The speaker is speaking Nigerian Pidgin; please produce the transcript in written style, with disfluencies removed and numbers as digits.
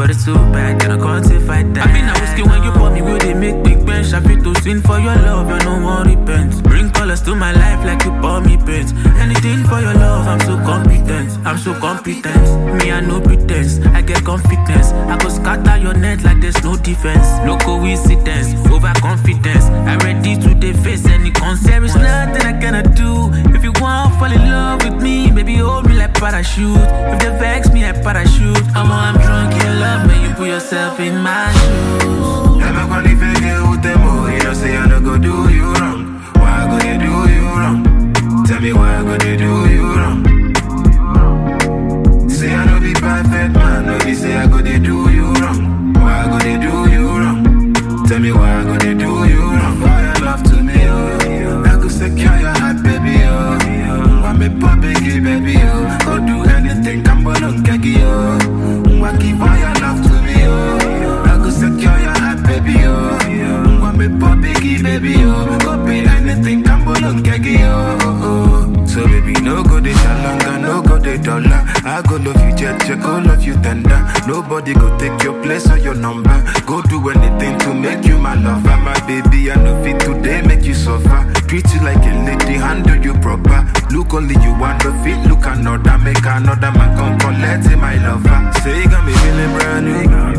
but it's too bad, can I quantify that? I mean, I whiskey when you pour me, will they make big bench? I feel to sin for your love, I no one repent. Bring colors to my life like you pour me paint. Anything for your love, I'm so competent. I'm so competent. Me, I no pretense. I get confidence. I go scatter your net like there's no defense. No coincidence, overconfidence. I'm ready to face any consequence. There is nothing I cannot do. If you want to fall in love with me, baby, hold me like parachute. If they vex me, I parachute. I'm drunk in love, man, you put yourself in my shoes. Never gonna leave you with them, oh, you know, say I don't go do you wrong. Why go they do you wrong? Tell me why go they do you wrong? Say I don't be perfect, man, no, you say I go they do you wrong. Why go they do you wrong? Tell me why go they do you wrong? For your love to me, oh, I go secure your heart, baby, oh. Want me pop biggie, baby, oh. Go do anything, I'm gonna get you, oh. Want keep all your love to me, oh. I go secure your heart, baby, oh. Want me pop biggie, baby, oh. Go pay anything, I'm gonna get you, oh. So baby, no go de shalanga, no go de dollar. I go love you jet, go love you tender. Nobody go take your place or your number. Go do anything to make you my lover. My baby, I know fit today, make you suffer. Treat you like a lady, handle you proper. Look only you want to fit, look another. Make another man come collect my lover. Say you got me feeling brand new.